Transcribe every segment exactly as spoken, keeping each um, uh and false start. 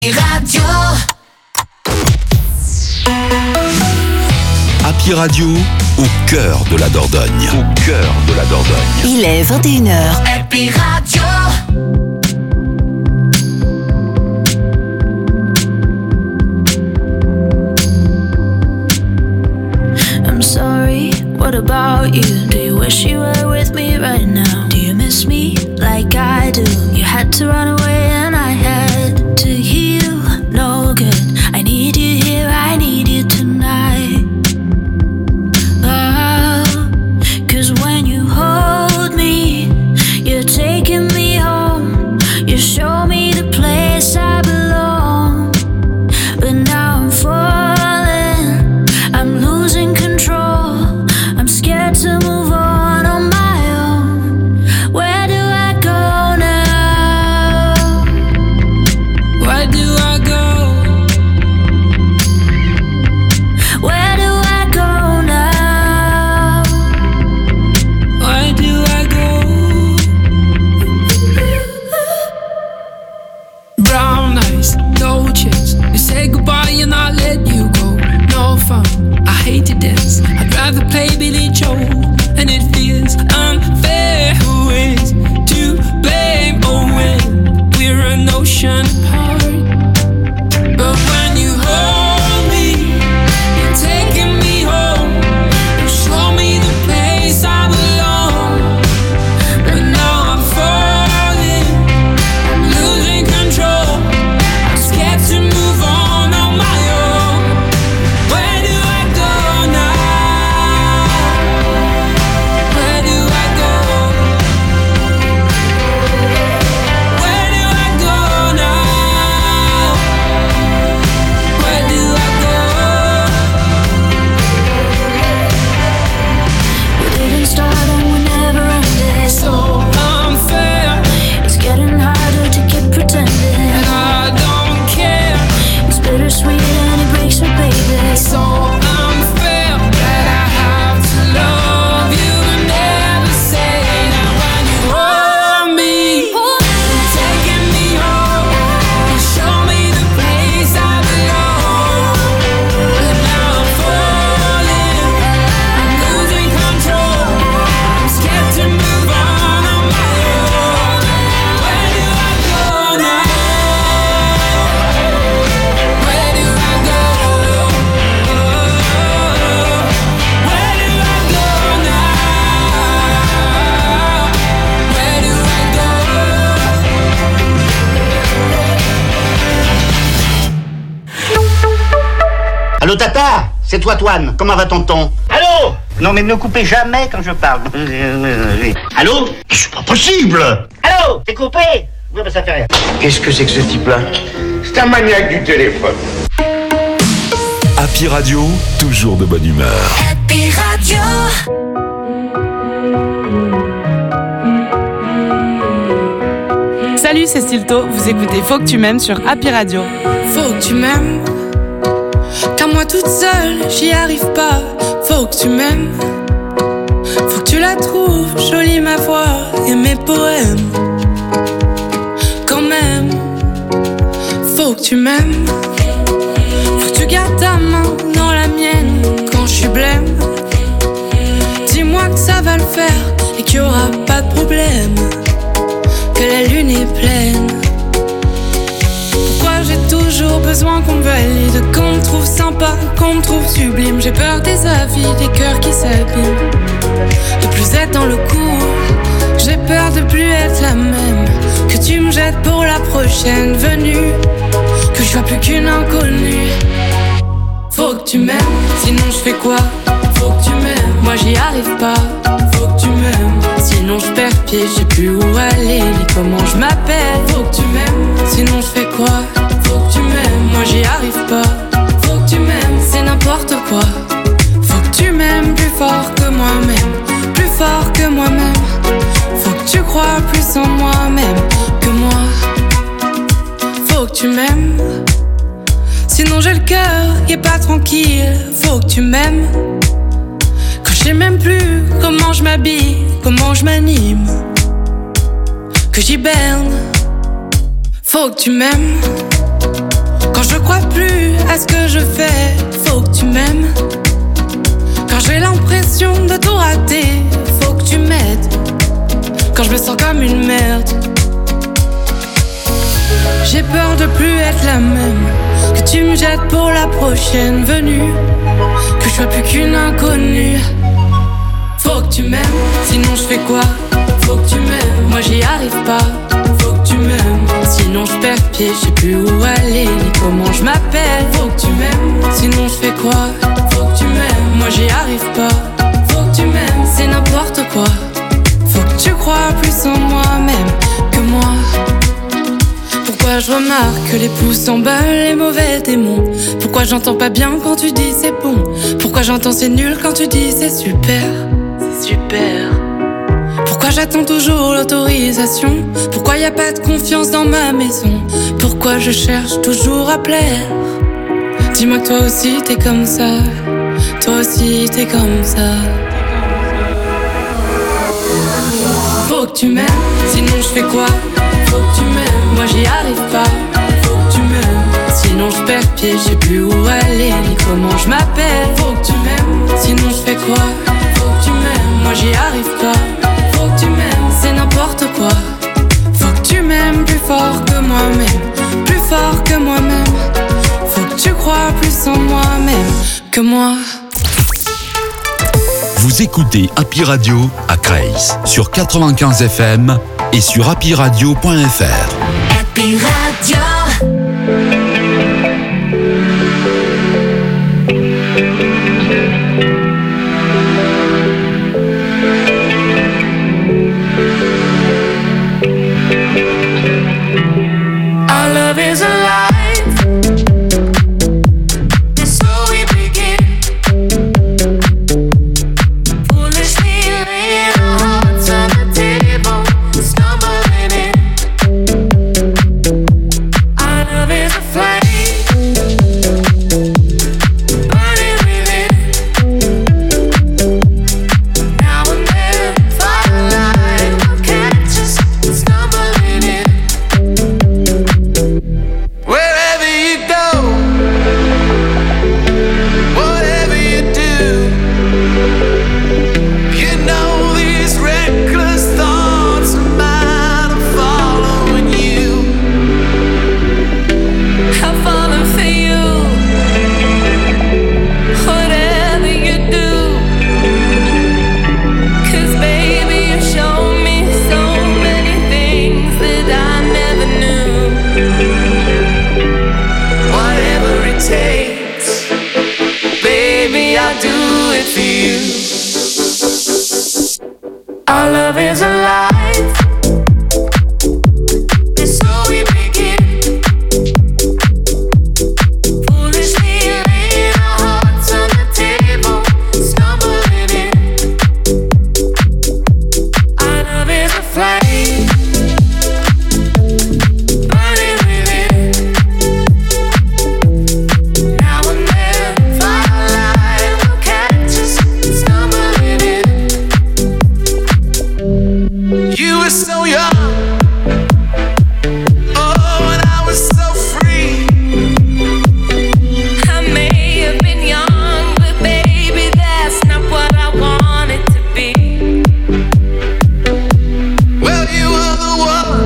Radio. Happy Radio, au cœur de la Dordogne. Au cœur de la Dordogne. Il est vingt et une heures. Happy Radio. I'm sorry, what about you? Do you wish you were with me right now? Do you miss me like I do? You had to run away and I had to heal. No good, I need you here, I need you tonight. Oh, 'cause when you hold me, you're taking me home. You show me the place I belong. But now I'm falling, I'm losing control. I'm scared to move on on my own. Where do I go now? Where do I go? Where do I go now? Where do I go? Brown eyes, no chance. You say goodbye and I let you go. No fun, I hate to dance. I'd rather play Billy Joe. And it feels unfair. Who is to blame? Oh, when we're an ocean apart. But when you hold me, you're taking me home. You show me the place I belong. But now I'm falling, I'm losing control. I'm scared to move on on my own. Where do I go now? Where do I go? Where do I go now? Where do I go? We didn't start and we never ended. So unfair, It's getting harder to keep pretending. and I don't care. It's bittersweet and it breaks me, baby. So unfair that I have to love you and never say that. When you hold me, you're taking me home. You show me the place I belong. But now I'm falling, I'm losing control. I'm scared to move on on my own. Where do I go now? Where do I go? Where do I go now? Where do I go? Allô Tata, c'est toi Toine, comment va tonton? Allô? Non mais ne coupez jamais quand je parle. Allô? C'est pas possible! Allô? C'est coupé? Oui bah ça fait rien. Qu'est-ce que c'est que ce type-là? C'est un maniaque du téléphone. Happy Radio, toujours de bonne humeur. Happy Radio. Salut, c'est Stilto, vous écoutez Faut que tu m'aimes sur Happy Radio. Faut que tu m'aimes, car moi toute seule j'y arrive pas. Faut que tu m'aimes, faut que tu la trouves jolie ma voix et mes poèmes. Quand même, faut que tu m'aimes, faut que tu gardes ta main dans la mienne quand je suis blême. Dis-moi que ça va le faire et qu'il y aura pas de problème, que la lune est pleine. Pourquoi j'ai toujours besoin qu'on me valide, qu'on me trouve sympa, qu'on me trouve sublime. J'ai peur des avis, des cœurs qui s'abîment, de plus être dans le coup. J'ai peur de plus être la même, que tu me jettes pour la prochaine venue, que je sois plus qu'une inconnue. Faut que tu m'aimes, sinon je fais quoi? Faut que tu m'aimes, moi j'y arrive pas. Faut que tu m'aimes, sinon je perds pied, je sais plus où aller, ni comment je m'appelle. Faut que tu m'aimes, sinon je fais quoi? Faut que tu m'aimes, moi j'y arrive pas. Faut que tu m'aimes, c'est n'importe quoi. Faut que tu m'aimes plus fort que moi-même, plus fort que moi-même. Faut que tu crois plus en moi-même que moi. Faut que tu m'aimes, sinon j'ai le cœur qui est pas tranquille. Faut que tu m'aimes, quand je sais même plus comment je m'habille, comment je m'anime, que j'hiberne. Faut que tu m'aimes, je fais, faut que tu m'aimes. Quand j'ai l'impression de tout rater, faut que tu m'aides. Quand je me sens comme une merde, j'ai peur de plus être la même. Que tu me jettes pour la prochaine venue, que je sois plus qu'une inconnue. Faut que tu m'aimes, sinon je fais quoi? Faut que tu m'aimes, moi j'y arrive pas. Faut que tu m'aimes, sinon je perds pied. Je sais plus où aller, ni comment je m'appelle. Faut que tu m'aimes, sinon je fais quoi? Faut que tu m'aimes, moi j'y arrive pas. Faut que tu m'aimes, c'est n'importe quoi. Faut que tu crois plus en moi-même que moi. Pourquoi je remarque que les pouces s'emballent, les mauvais démons? Pourquoi j'entends pas bien quand tu dis c'est bon? Pourquoi j'entends c'est nul quand tu dis c'est super? C'est super. Pourquoi j'attends toujours l'autorisation? Pourquoi y a pas de confiance dans ma maison? Pourquoi je cherche toujours à plaire? Dis-moi que toi aussi t'es comme ça. Toi aussi t'es comme ça. Faut que tu m'aimes, sinon je fais quoi? Faut que tu m'aimes, moi j'y arrive pas. Faut que tu m'aimes, sinon je perds pied. Je sais plus où aller, ni comment je m'appelle. Faut que tu m'aimes, sinon je fais quoi? Faut que tu m'aimes, moi j'y arrive pas. Faut que tu m'aimes, c'est n'importe quoi. Faut que tu m'aimes plus fort que moi-même, plus fort que moi-même. Faut que tu crois plus en moi-même que moi. Vous écoutez Happy Radio à Creil sur quatre-vingt-quinze F M et sur happy radio point f r. Happy Radio. Our love is alive. And so we begin. Foolishly laying our hearts on the table, stumbling in. Our love is a flame, burning within. Now and then, firelight will catch us stumbling in. Wherever you go, whatever you do, you know these reckless thoughts of mine are following you. I'm falling for you. Whatever you do, 'cause baby you show me so many things that I never knew. Whatever it takes, baby, I'll do it for you. Our love is alive, and so we begin. Foolishly laying our hearts on the table, stumbling in. Our love is a flame, burning within. Now and then, firelight will catch us stumbling in. You were so young, oh, and I was so free. I may have been young, but baby, that's not what I wanted to be. Well, you were the one.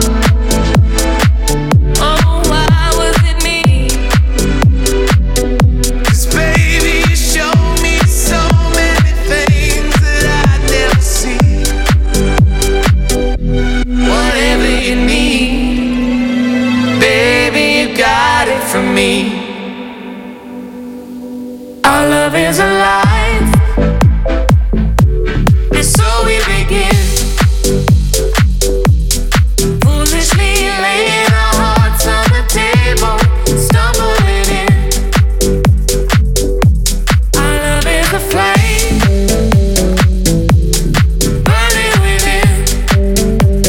Oh, why was it me? 'Cause baby, you showed me so many things that I'd never see. Whatever you need, baby, you got it from me. Our love is alive, and so we begin. Foolishly laying our hearts on the table, stumbling in. Our love is a flame, burning within.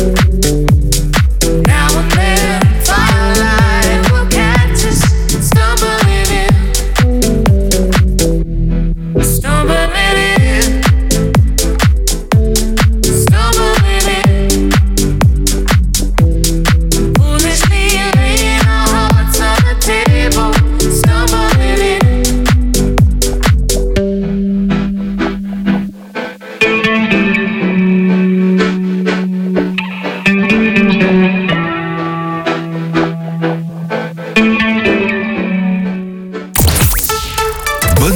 Now and then, firelight will catch us stumbling.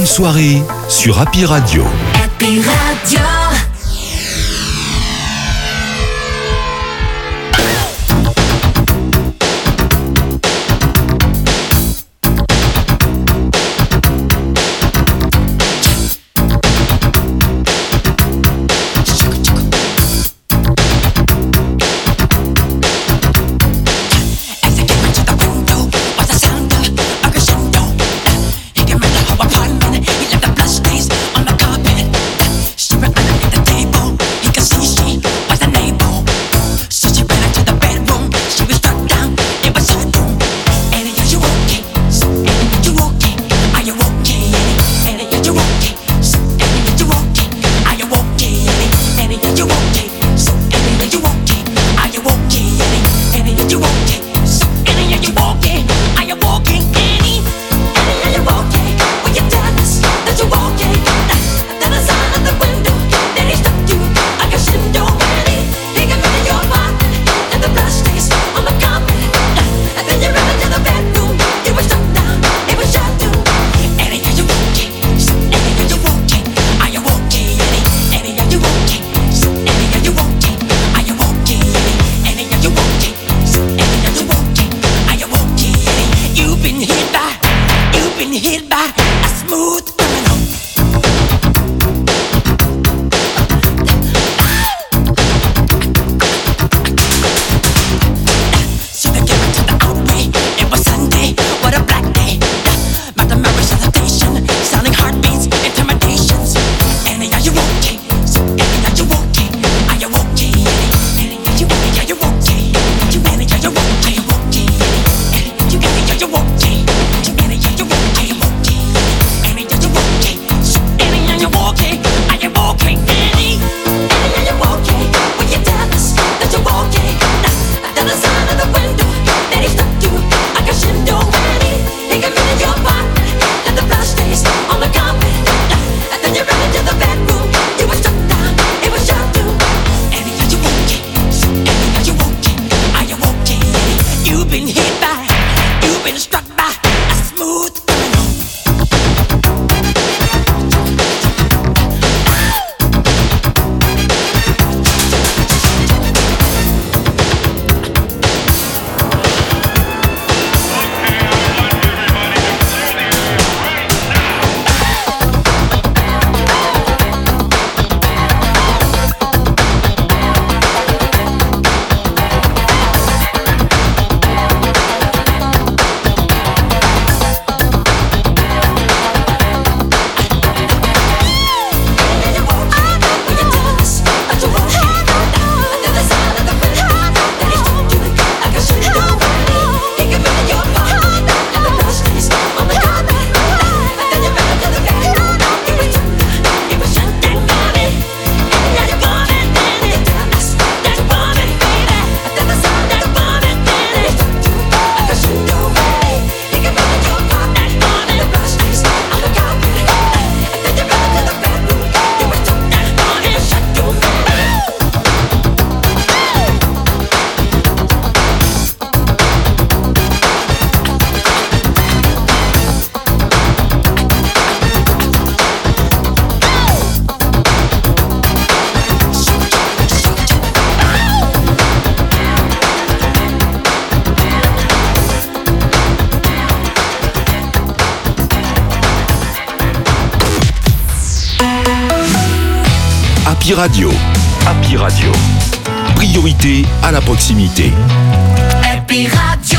bonne soirée sur Happy Radio. Happy Radio. Happy Radio. Happy Radio. Priorité à la proximité. Happy Radio.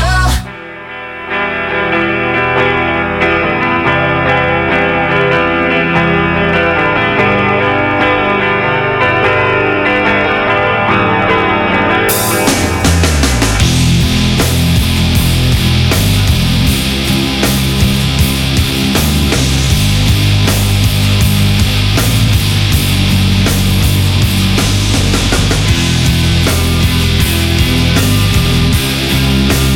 We'll be right back.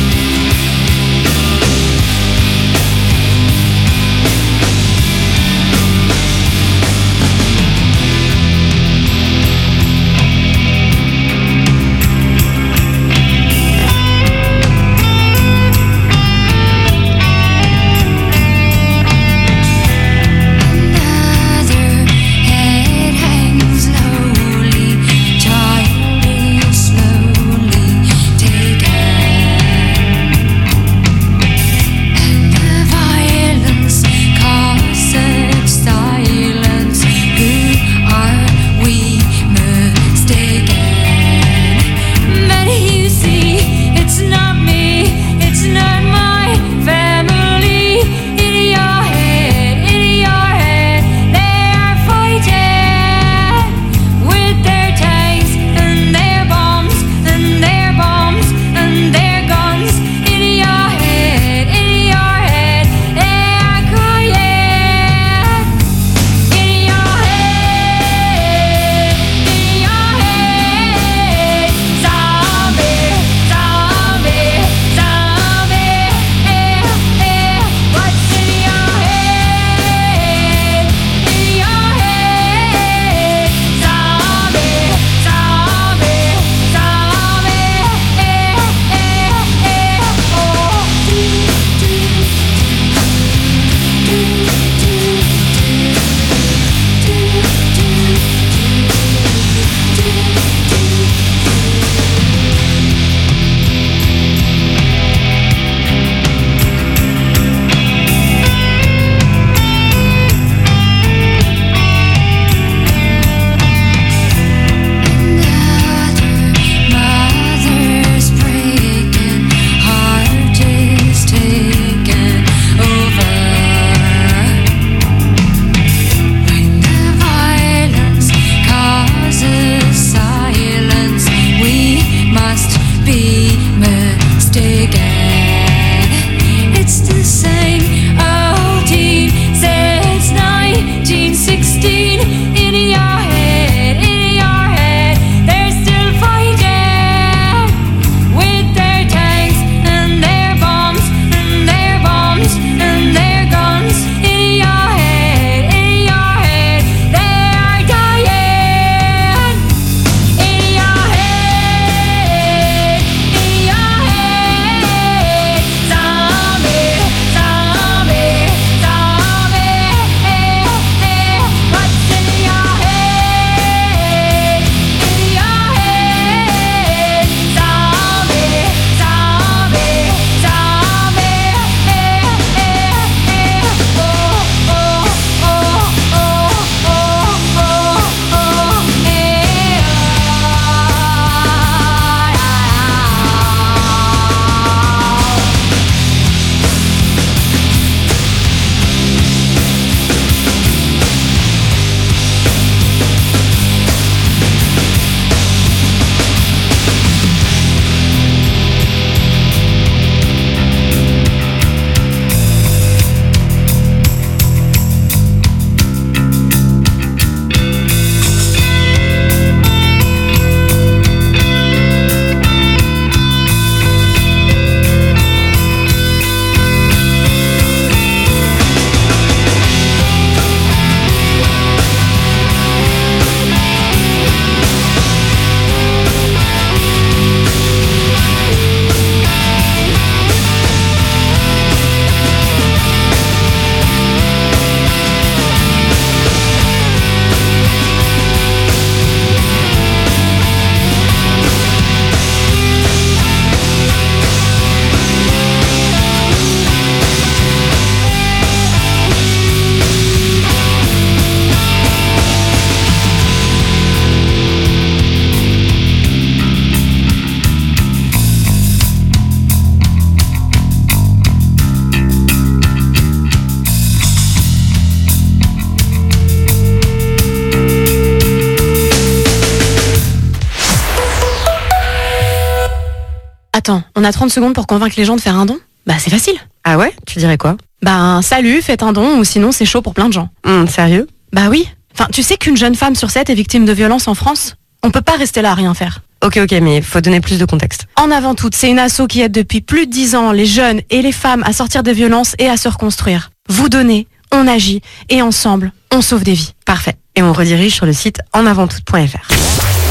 Attends, on a trente secondes pour convaincre les gens de faire un don? Bah c'est facile. Ah ouais? Tu dirais quoi? Bah salut, faites un don ou sinon c'est chaud pour plein de gens. Hum, sérieux? Bah oui. Enfin, tu sais qu'une jeune femme sur sept est victime de violences en France? On peut pas rester là à rien faire. Ok, ok, mais faut donner plus de contexte. En Avant Toutes, c'est une asso qui aide depuis plus de dix ans les jeunes et les femmes à sortir des violences et à se reconstruire. Vous donnez, on agit et ensemble, on sauve des vies. Parfait. Et on redirige sur le site en avant toutes point f r.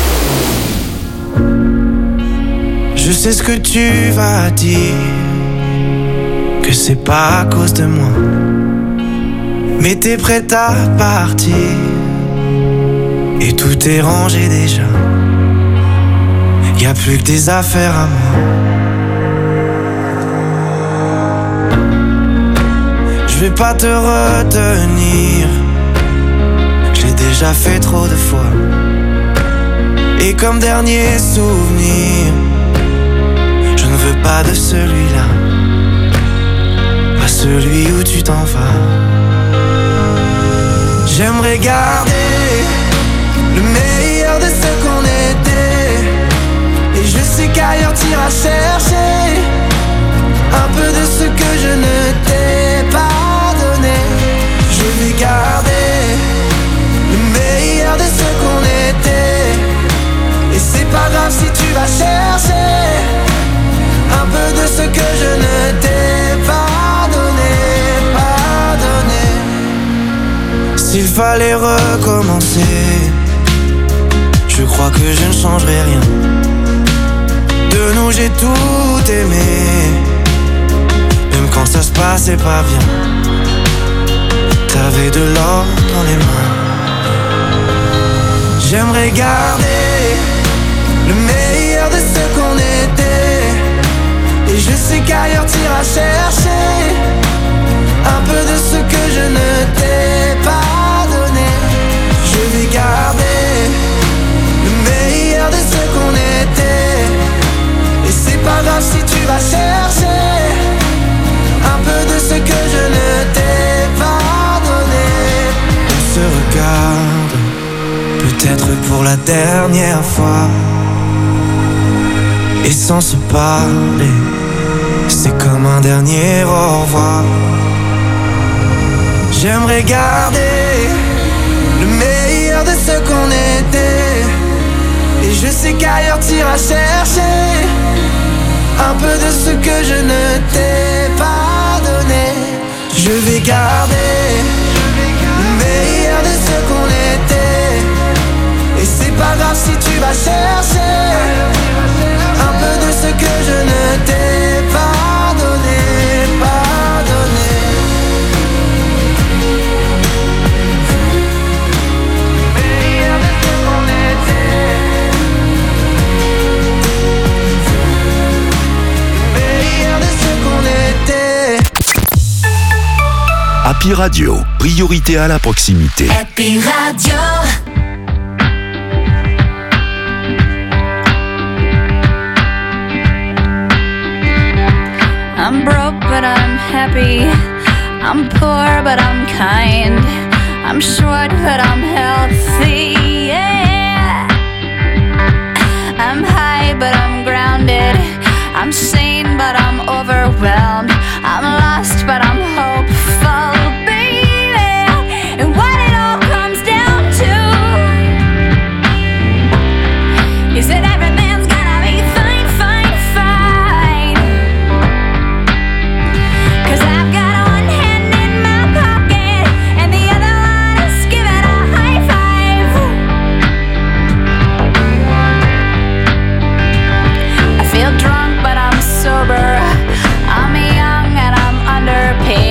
Je sais ce que tu vas dire, que c'est pas à cause de moi, mais t'es prête à partir et tout est rangé déjà. Y'a plus que des affaires à moi. Je vais pas te retenir, je l'ai déjà fait trop de fois. Et comme dernier souvenir, je ne veux pas de celui-là, pas celui où tu t'en vas. J'aimerais garder le meilleur de ce qu'on était, et je sais qu'ailleurs t'iras chercher un peu de ce que je ne t'ai pas donné. Je vais garder le meilleur de ce qu'on était, et c'est pas grave si tu vas chercher un peu de ce que je ne t'ai pas donné, pas donné. S'il fallait recommencer, je crois que je ne changerai rien. De nous j'ai tout aimé, même quand ça se passait pas bien. T'avais de l'or dans les mains. J'aimerais garder le meilleur de ce qu'on était, et je sais qu'ailleurs t'iras chercher un peu de ce que je ne t'ai pas donné. Je vais garder le meilleur de ce qu'on était, et c'est pas grave si tu vas chercher un peu de ce que je ne t'ai pas donné. On se regarde, peut-être pour la dernière fois, et sans se parler, c'est comme un dernier au revoir. J'aimerais garder le meilleur de ce qu'on était, et je sais qu'ailleurs t'iras chercher un peu de ce que je ne t'ai pas donné. Je vais garder le meilleur de ce qu'on était, et c'est pas grave si tu vas chercher un peu de ce que je ne t'ai pas donné, pas donné. Le meilleur de ce qu'on était, le meilleur de ce qu'on était. Happy Radio, priorité à la proximité. Happy Radio. I'm broke but I'm happy, I'm poor but I'm kind, I'm short but I'm healthy, yeah. I'm high but I'm grounded, I'm sane but I'm overwhelmed, I'm lost but I'm hopeful, baby. And what it all comes down to is that everything's gonna be fine, fine, fine. 'Cause I've got one hand in my pocket and the other one is giving a high five. I feel drunk but I'm sober, I'm young and I'm underpaid.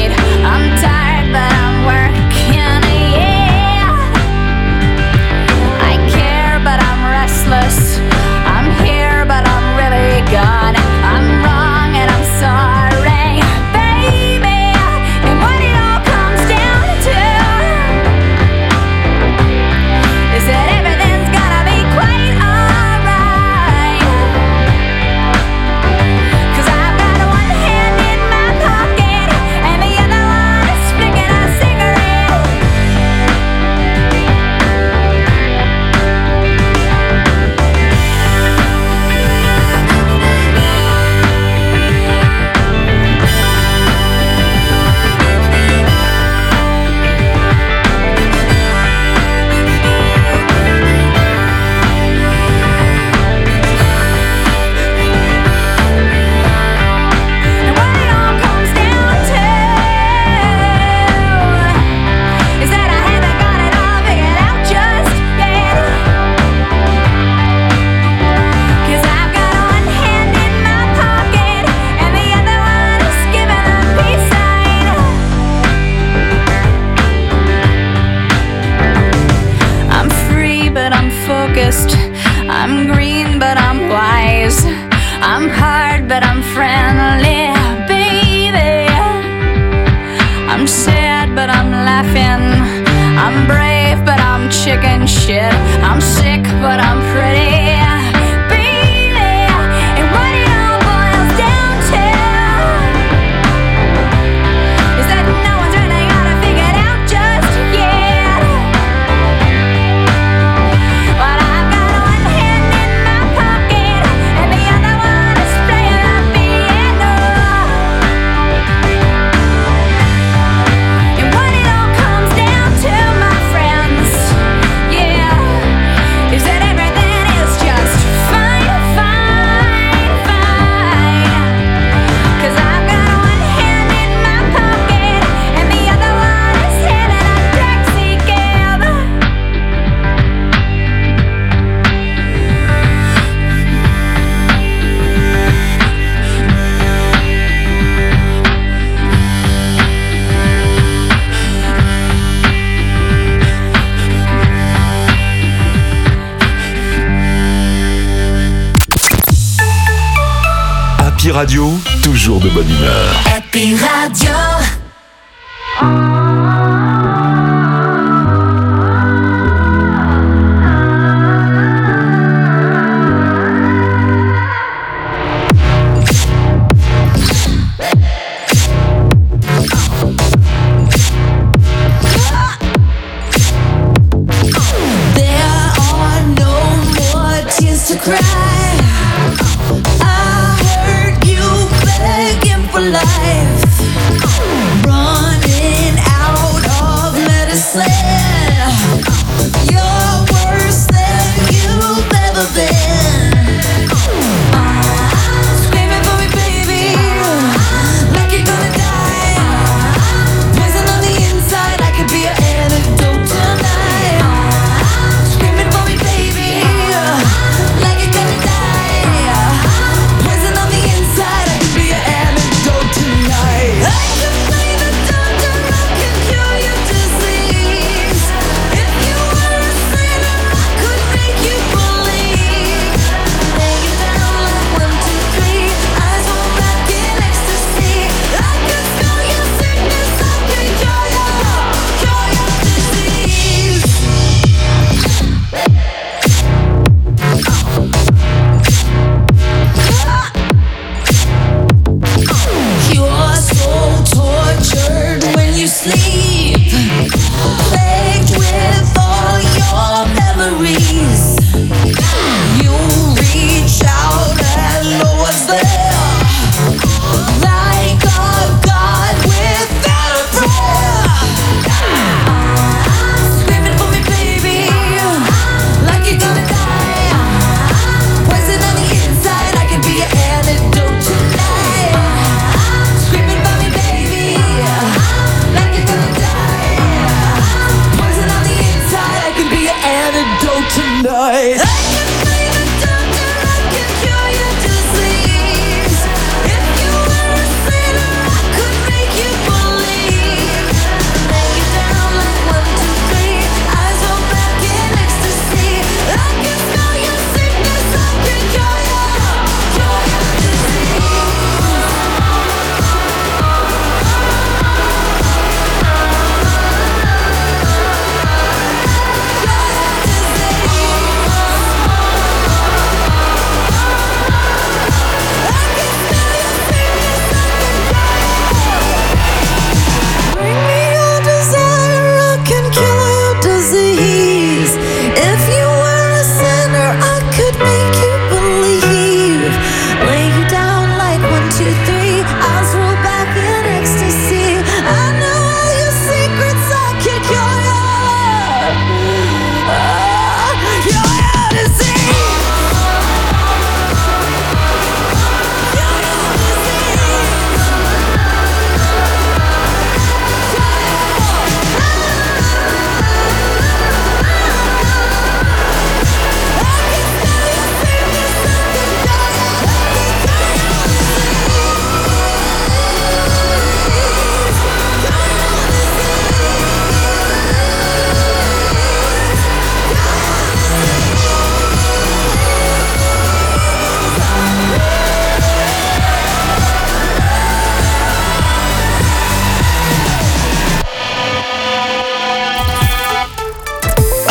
I'm brave, but I'm chicken shit. I'm sick, but I'm pretty. Happy Radio, toujours de bonne humeur. Happy Radio. Life.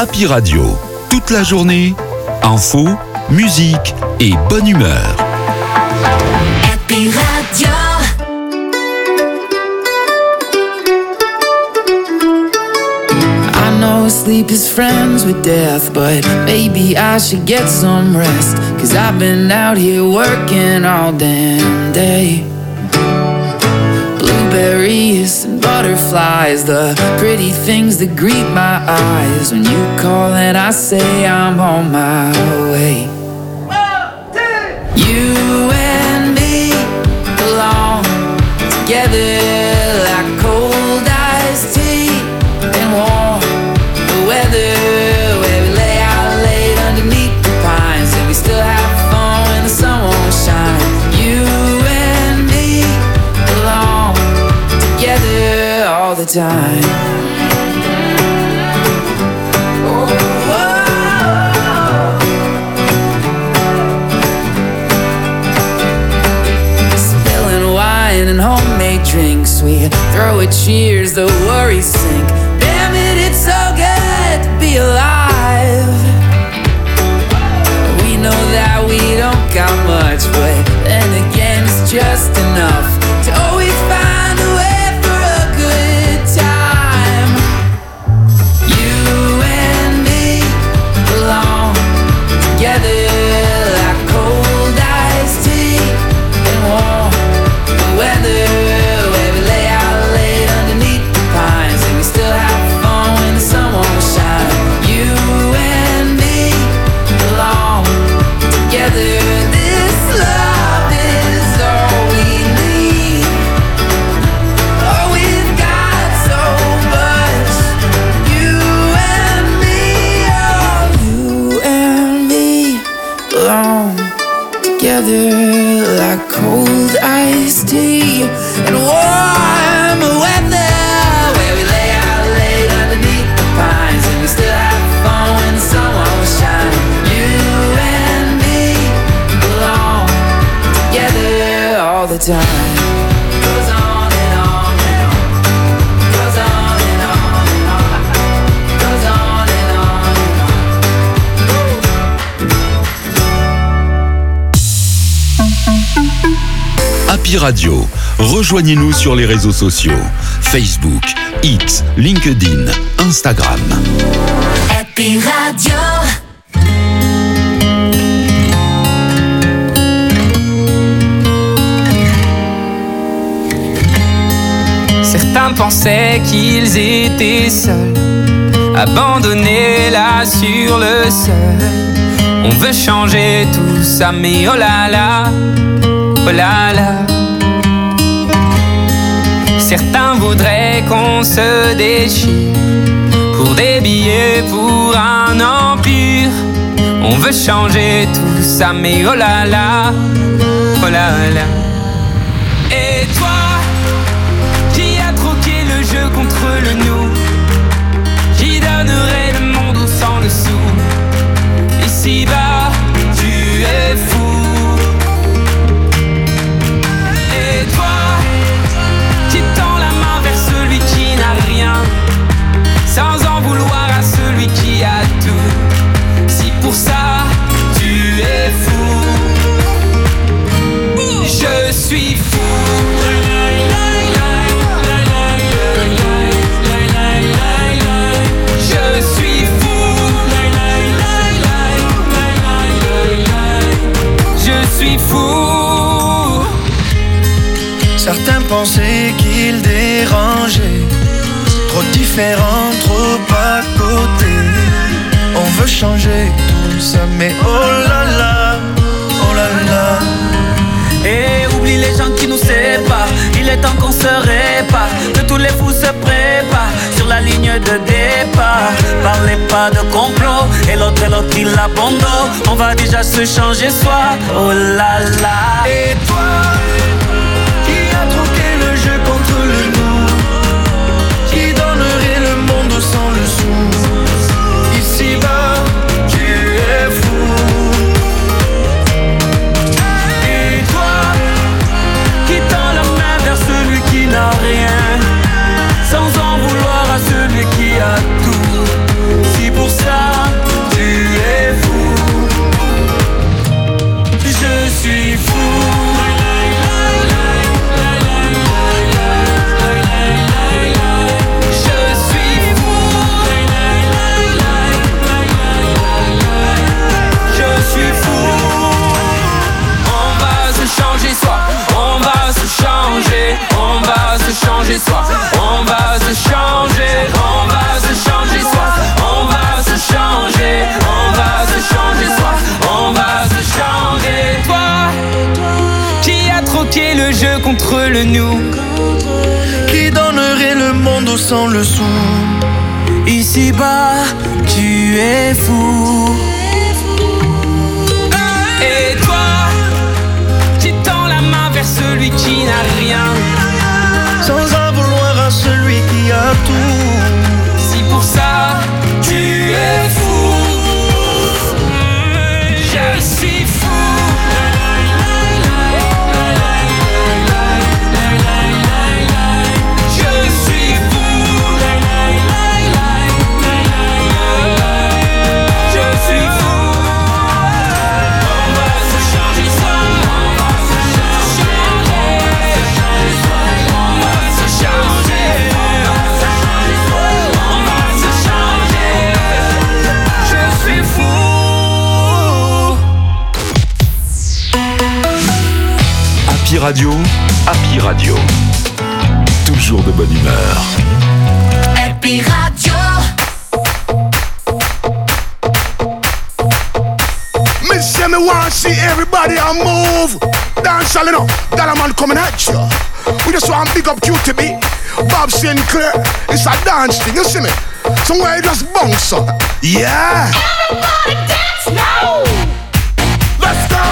Happy Radio. Toute la journée, info, musique et bonne humeur. Happy Radio. I know sleep is friends with death, but maybe I should get some rest. Cause I've been out here working all damn day. Blueberries and butterflies, the pretty things that greet my eyes. When you call and I say I'm on my way. You and me belong together like cold iced tea and warm weather, where we lay out late underneath the pines and we still have fun when the sun won't shine. You and me belong together all the time. Spilling wine and homemade drinks, we throw a cheers, the worries sink. Damn it, it's so good to be alive. We know that we don't got much, but then again it's just enough to always find a way for a good time. You and me belong together like cold iced tea and warm weather, where we lay out late underneath the pines and we still have fun when the sun won't shine. You and me belong together. This love is all we need. Oh, we've got so much. You and me, oh, you and me belong together like cold iced tea and warm weather, where we lay out late underneath the pines and we still have fun when the sun won't shine. You and me belong together all the time. Goes on and on and on. Goes on and on and on. Goes on and on and on. Happy Radio. Rejoignez-nous sur les réseaux sociaux. Facebook, X, LinkedIn, Instagram. Happy Radio. Certains pensaient qu'ils étaient seuls, abandonnés là sur le sol. On veut changer tout ça, mais oh là là, oh là là. Certains voudraient qu'on se déchire pour des billets, pour un empire. On veut changer tout ça, mais oh là là, oh là là. Et toi, qui as troqué le jeu contre le nous, qui donnerait le monde au sang dessous. Ici-bas, tu es fou. Et toi, qui tend la main vers celui qui n'a rien, sans en vouloir à celui qui a tout. Si pour ça, tu es fou, je suis fou. Fou. Certains pensaient qu'ils dérangeaient, trop différents, trop à côté. On veut changer tout ça, mais oh là là, oh là là. Et oublie les gens qui nous séparent, il est temps qu'on se répare, que tous les fous se préparent sur la ligne de départ. Parlez pas de complot, et l'autre et l'autre il abandonne. On va déjà se changer soi, oh là là. Et toi, qui a troqué le jeu contre le nous, qui donnerait le monde sans le sou. Ici-bas, tu es fou. Et toi, qui tend la main vers celui qui n'a rien, sans en vouloir à celui qui a tout. Si pour ça nous. Qui donnerait le monde au sans le sou? Ici-bas, tu es fou. Et toi, tu tends la main vers celui qui n'a rien, sans en vouloir à celui qui a tout. Si pour ça, tu es fou, je suis fou. Happy Radio, Happy Radio. Toujours de bonne humeur. Happy Radio. Me say me want see everybody a move. Dance all enough, that a man coming at you. We just want big up Q T B, Bob Sinclair. It's a dance thing, you see me? Somewhere you just bounce up. Yeah. Everybody dance now. Let's go.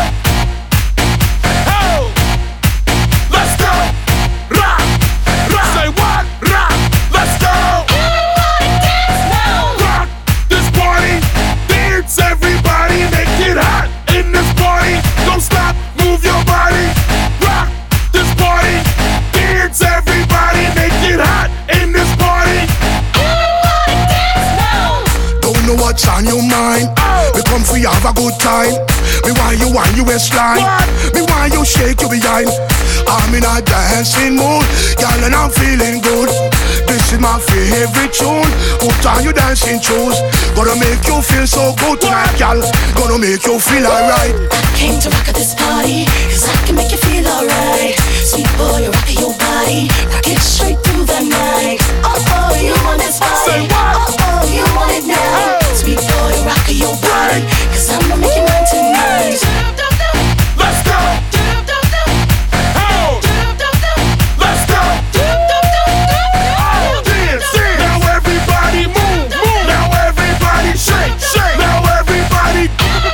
What's on your mind? Oh. Me come for you have a good time. Me want you on your waistline. Me want you shake your behind. I'm in a dancing mood, girl, and I'm feeling good. This is my favorite tune. Put on your dancing shoes. Gonna make you feel so good tonight, girl. Gonna make you feel alright. I came to rock at this party, cause I can make you feel alright. Sweet boy, rock your body, rock it straight through the night. Oh, oh, you want this body? Say what? Oh, oh, you want it now? Hey. Sweet boy, rock your body, cause I'ma make you mine tonight. Let's go! Oh. Let's go! Oh, dance, dance. Now everybody move, move. Now everybody shake, shake. Now everybody.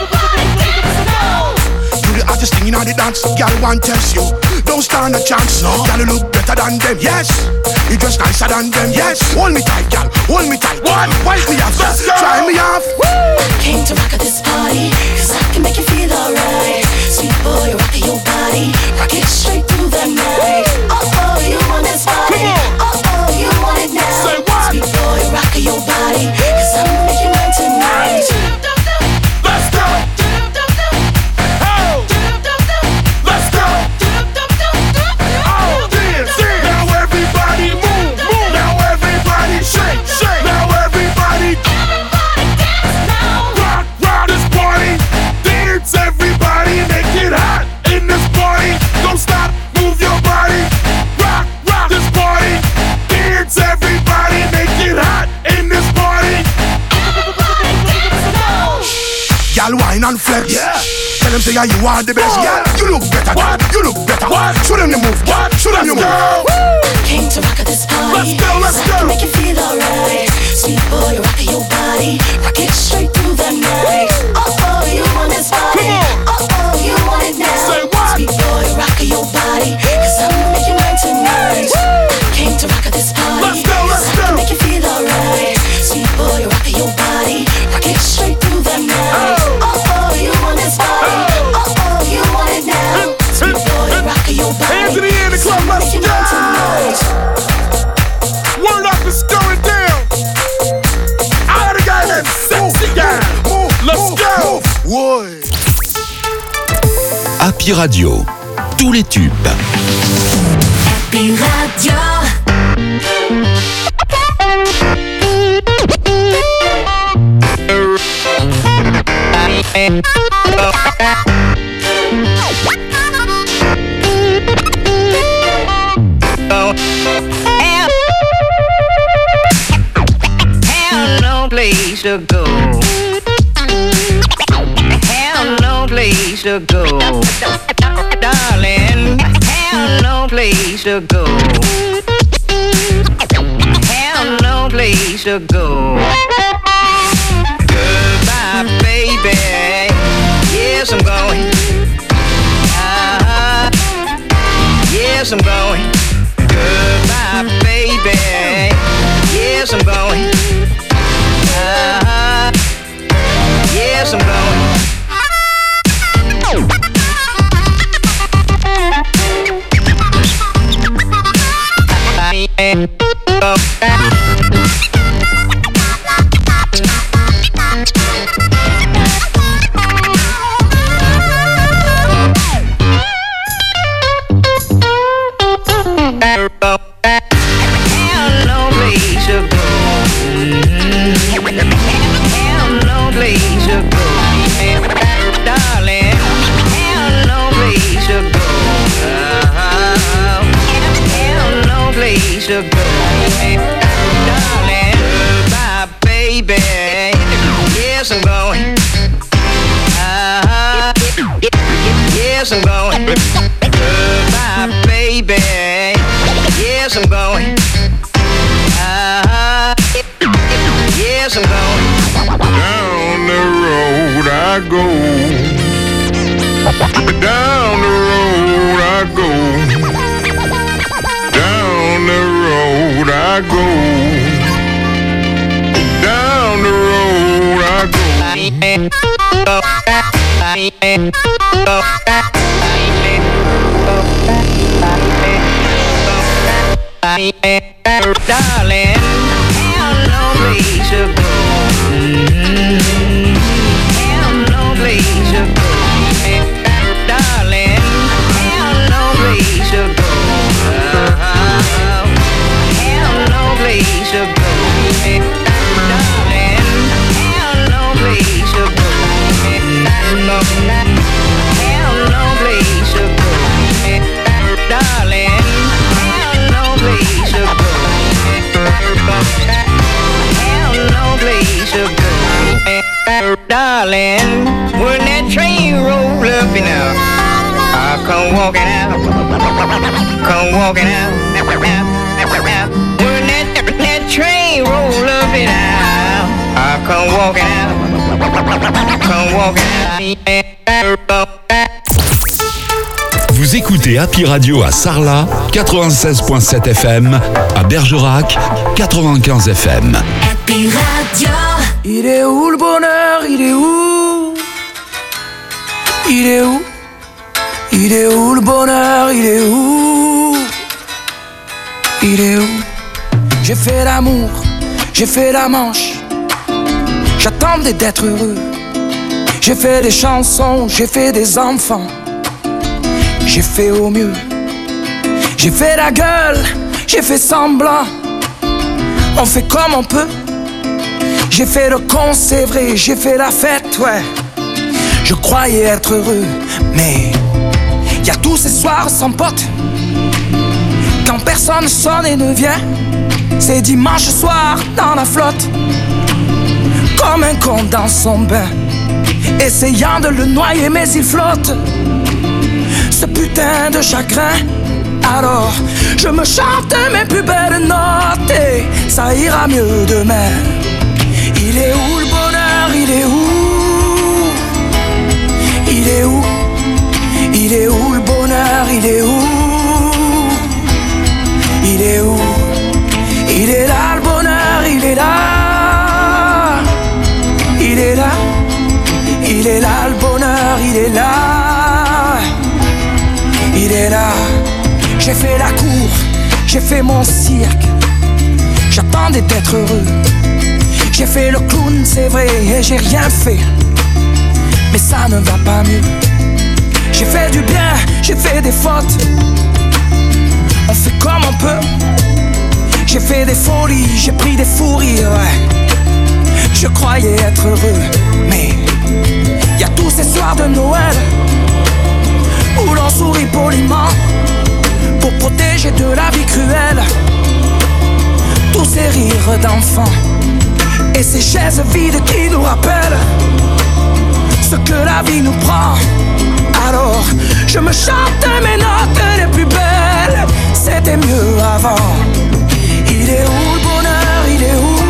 Do the hottest thing in all the dance, girl want test you. Don't stand a chance, no. Girl, you look better than them, yes. You just nicer than them, yes. Hold me tight, girl, hold me tight. One, wipe me off, let's go. Try me off. Woo! Came to rock at this party, cause I can make you feel alright. Sweet boy, rock your body, rock it straight through the night. Oh, oh, you want this body? Oh, oh, you want it now? Say what? Sweet boy, rock your body, cause I'ma make you mine tonight. Let's go! Oh. Let's go! Oh, dance, dance. Now everybody move, move. Now everybody shake, shake. Now everybody. Rock, rock this party. Dance, everybody. Make it hot in this party. Don't stop, move your body. Rock, rock this party. Dance, everybody. Make it hot in this party. Y'all wine and flex. Yeah. Tell them say yeah, you are the best. What? Yeah, you look better. What? You look better. What? Show them the move. What? Show them the move. Woo! Came to rock at this party. Let's go, let's so go. I can make you feel alright. Sweet boy, rock your body, rock it straight through the night. Oh, oh, you want this body? Oh, oh, you want it now? Say what? Sweet boy, rock your body, cause I'ma make you mine tonight. Woo! Came to rock at this party. Let's go, let's so I can go. make you feel alright. Sweet boy, rock your body, rock it straight through the night. Oh, oh, you want this body? Oh, oh, you want it now? Sweet boy, rock your body. Hands in the air in the club, let's go! Word up, it's going down. All the guys, that sexy guy. Let's go. Move. Happy Radio, tous les tubes. Happy Radio. Have no place to go. Have no place to go, darling. have no place to go. Have no place to go. Goodbye, baby. Yes, I'm going. Uh-huh. Yes, I'm going. Goodbye, baby. Yes, I'm going. Uh-huh. Yes, I'm going. Yes, I'm going. Uh-huh. Yes, I'm going. Goodbye, baby. Yes, I'm going. Uh-huh. Yes, I'm going. Down the road I go. Down the road I go. Down the road I go. Down the road I go. Darling, have no place to go. Have no place to go. Darling, have no place to go. Have no place to go. Darling, have no place to go. Have no place to go. Darling, have no place to go. Have no place to go. Darling, when that train roll up and out, I come walking out, come walking out. When that, that train roll up and out, I come walking out, come walking out. Vous écoutez Happy Radio à Sarlat, quatre-vingt-seize virgule sept F M, à Bergerac, quatre-vingt-quinze F M. Happy Radio. Il est où le bonheur? Il est où? Il est où? Il est où le bonheur? Il est où? Il est où? J'ai fait l'amour, j'ai fait la manche. J'attendais d'être heureux. J'ai fait des chansons, j'ai fait des enfants. J'ai fait au mieux. J'ai fait la gueule, j'ai fait semblant. On fait comme on peut. J'ai fait le con, c'est vrai, j'ai fait la fête, ouais. Je croyais être heureux, mais y a tous ces soirs sans potes. Quand personne sonne et ne vient, c'est dimanche soir dans la flotte. Comme un con dans son bain, essayant de le noyer mais il flotte. Ce putain de chagrin. Alors je me chante mes plus belles notes et ça ira mieux demain. Il est où le bonheur? Il est où? Il est où? Il est où le bonheur? Il est où? Il est où? Il est là le bonheur, il est là. Il est là. Il est là le bonheur, il est là. Il est là. J'ai fait la cour, j'ai fait mon cirque. J'attendais d'être heureux. J'ai fait le clown, c'est vrai, et j'ai rien fait. Mais ça ne va pas mieux. J'ai fait du bien, j'ai fait des fautes. On fait comme on peut. J'ai fait des folies, j'ai pris des fous rires, ouais. Je croyais être heureux, mais y a tous ces soirs de Noël où l'on sourit poliment pour protéger de la vie cruelle. Tous ces rires d'enfants et ces chaises vides qui nous rappellent ce que la vie nous prend. Alors je me chante mes notes les plus belles. C'était mieux avant. Il est où le bonheur? Il est où?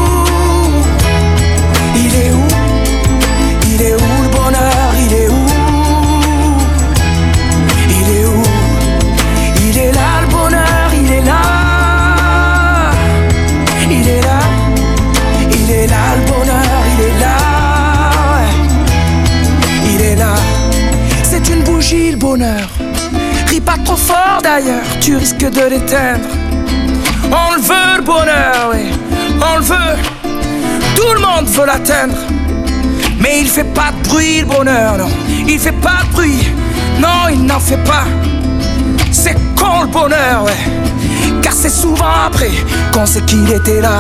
Il est où? Il est où le bonheur? Il est où? Il est où? Il est là le bonheur, il est là. Il est là. Il est là le bonheur, il est là. Il est là. C'est une bougie le bonheur. Ris pas trop fort d'ailleurs, tu risques de l'éteindre. On le veut le bonheur, oui, on le veut. Tout le monde veut l'atteindre. Mais il fait pas de bruit le bonheur, non. Il fait pas de bruit, non il n'en fait pas. C'est con le bonheur, ouais. Car c'est souvent après qu'on sait qu'il était là.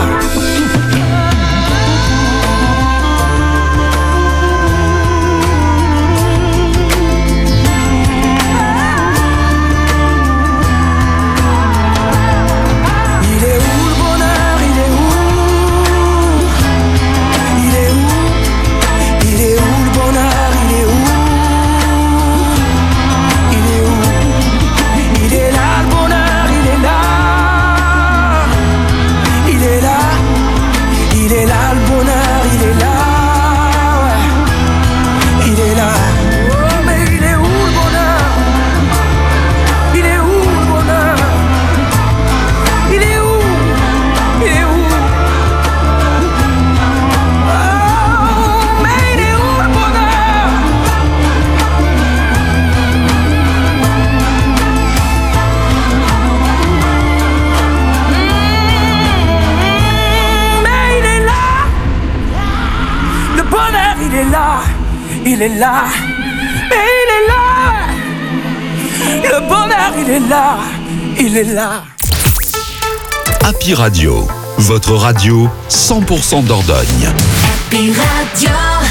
Il est là, mais il est là. Le bonheur, il est là, il est là. Happy Radio, votre radio cent pour cent Dordogne. Happy Radio.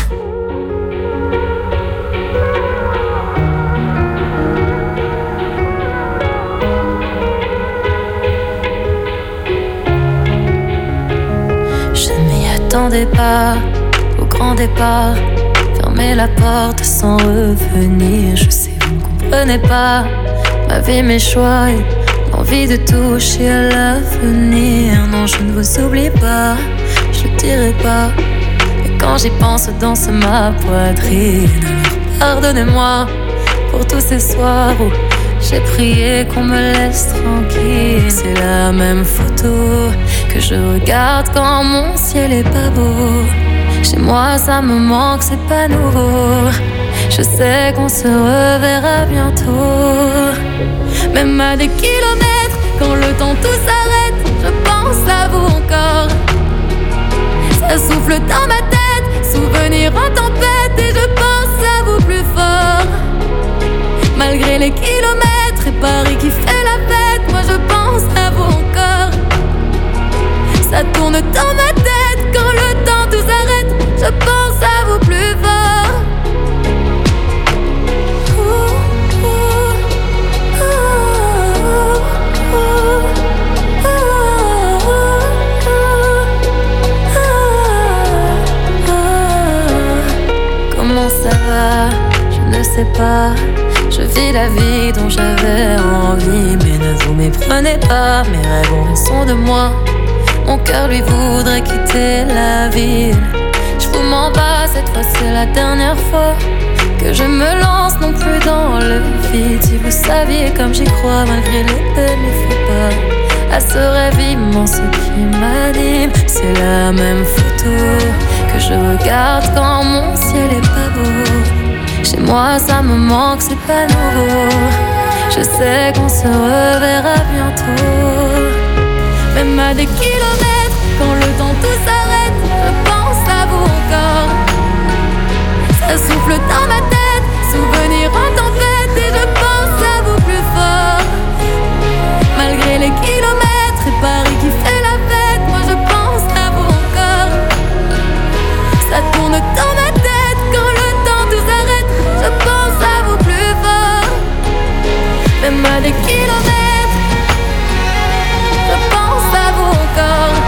Je ne m'y attendais pas au grand départ. Fermer la porte sans revenir. Je sais, vous ne comprenez pas ma vie, mes choix et l'envie de toucher à l'avenir. Non, je ne vous oublie pas, je ne dirai pas. Mais quand j'y pense, danse ma poitrine. Alors pardonnez-moi pour tous ces soirs où j'ai prié qu'on me laisse tranquille. C'est la même photo que je regarde quand mon ciel est pas beau. Chez moi ça me manque, c'est pas nouveau. Je sais qu'on se reverra bientôt. Même à des kilomètres, quand le temps tout s'arrête, je pense à vous encore. Ça souffle dans ma tête, souvenir en tempête. Et je pense à vous plus fort. Malgré les kilomètres et Paris qui fait la fête, moi je pense à vous encore. Ça tourne dans ma tête, quand le temps tout s'arrête, je pense à vous plus fort. Comment ça va? Je ne sais pas. Je vis la vie dont j'avais envie. Mais ne vous méprenez pas, mes rêves ont raison de moi. Mon cœur lui voudrait quitter la ville. Je vous m'en bats, cette fois c'est la dernière fois que je me lance non plus dans le vide. Si vous saviez comme j'y crois, malgré les peines, les faux pas, à ce rêve immense qui m'anime. C'est la même photo que je regarde quand mon ciel est pas beau. Chez moi ça me manque, c'est pas nouveau. Je sais qu'on se reverra bientôt. Même à des kilomètres, quand le temps tout s'arrête, je pense à vous encore. Ça souffle dans ma tête, souvenir en tempête. Et je pense à vous plus fort. Malgré les kilomètres et Paris qui fait la fête, moi je pense à vous encore. Ça tourne dans ma tête, quand le temps tout s'arrête, je pense à vous plus fort. Même à des kilomètres, je pense à vous encore.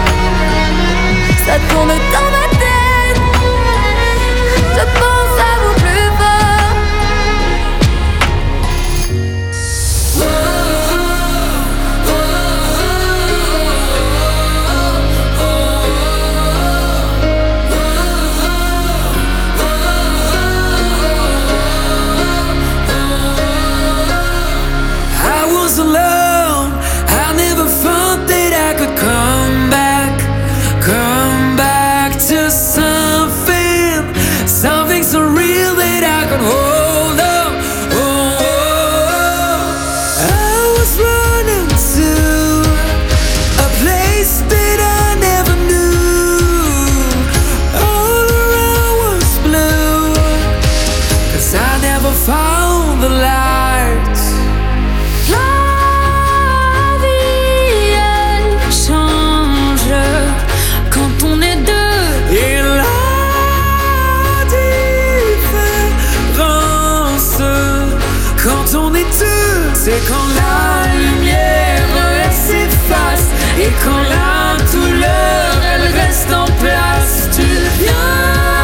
quand la lumière elle s'efface et quand la douleur elle reste en place, tu viens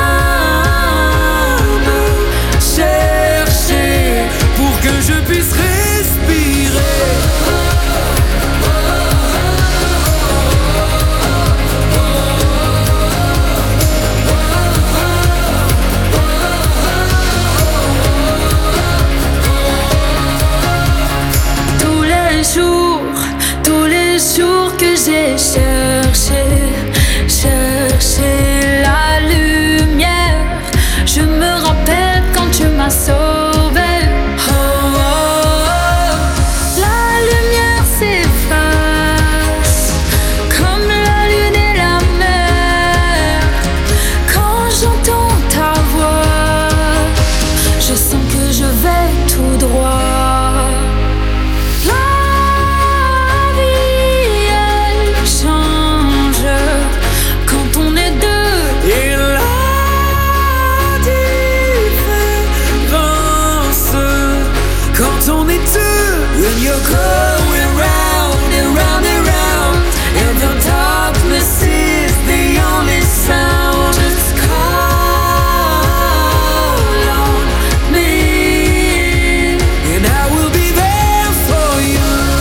me chercher pour que je puisse respirer. Tous les jours, tous les jours que j'ai cherché, cherché la lumière, je me rappelle quand tu m'as sauvé. Oh, oh, oh. La lumière s'efface comme la lune et la mer. Quand j'entends ta voix, je sens que je vais tout droit. La vie elle change quand on est deux. Et la différence quand on est deux. When you're going round and round and round and the darkness is the only sound, just call on me and I will be there for you.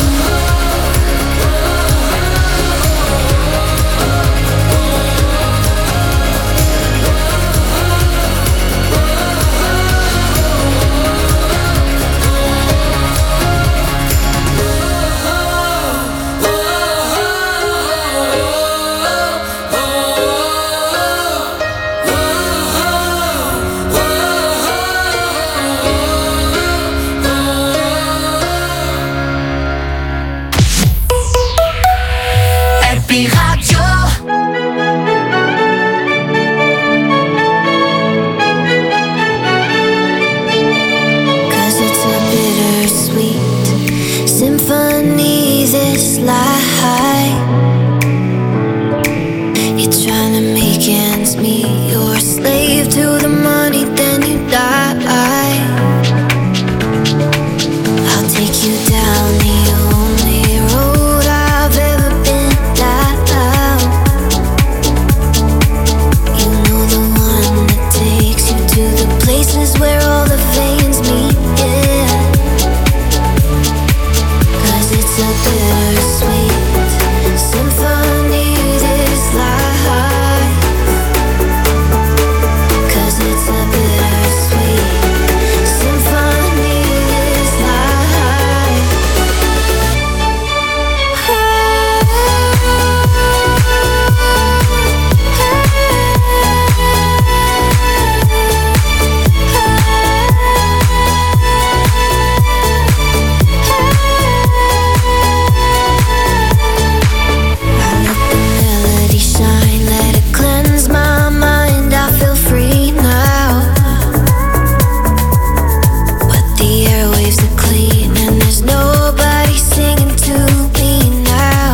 Happy Radio. Cause it's a bittersweet symphony, this lie. You're trying to make ends meet. You're a slave to the money, then you die. I'll take you down the only road I've ever been down. You know the one that takes you to the places where all the veins meet, yeah. Cause it's a bittersweet symphony, this life. Cause it's a bittersweet symphony, this life. I let the melody shine, let it cleanse my mind. I feel free now. But the airwaves are clean and there's nobody singing to me now.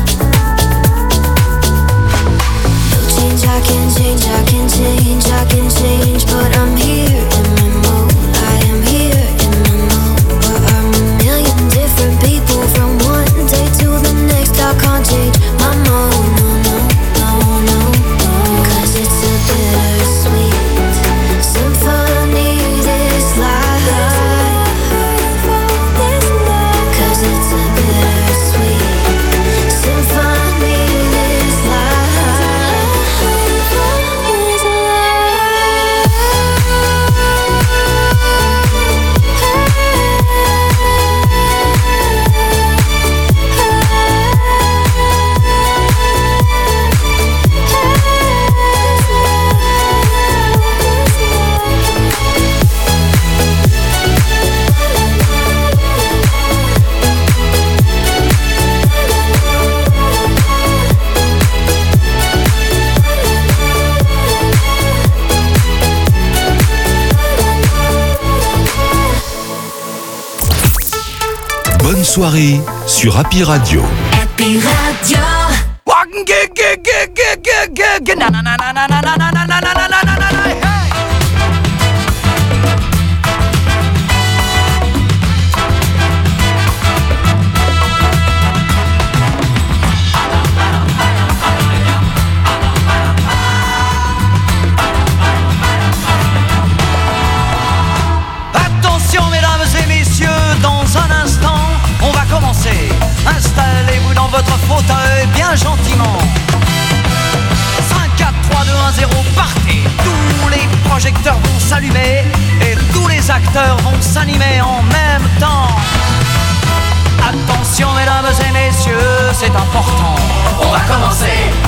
No change, I can change, I can change, I can change. But I'm here in my mode, I am here in my mode. But I'm a million different people from one day to the next. I can't change my mode, no, no, no, no, no. Cause it's a bittersweet symphony, this life. Cause it's a bittersweet symphony, this life. This Bonne soirée sur Happy Radio. Happy Radio. s'allumer et tous les acteurs vont s'animer en même temps. Attention mesdames et messieurs, c'est important. On va commencer.